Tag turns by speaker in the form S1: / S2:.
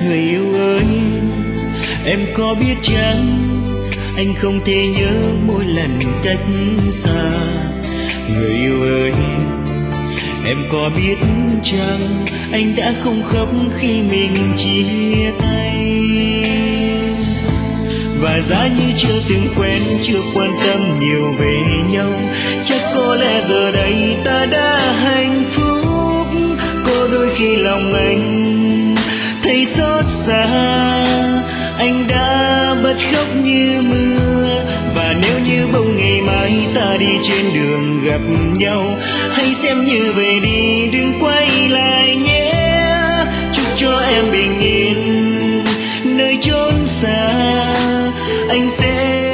S1: Người yêu ơi, em có biết chăng anh không thể nhớ mỗi lần cách xa. Người yêu ơi, em có biết chăng anh đã không khóc khi mình chia tay. Và giá như chưa từng quen, chưa quan tâm nhiều về nhau, chắc có lẽ giờ đây ta đã hạnh phúc. Có đôi khi lòng anh thấy xót xa, anh đã bật khóc như mưa. Và nếu như bỗng ngày mai ta đi trên đường gặp nhau, hãy xem như về đi đừng quay lại nhé. Chúc cho em bình yên nơi chốn xa, anh sẽ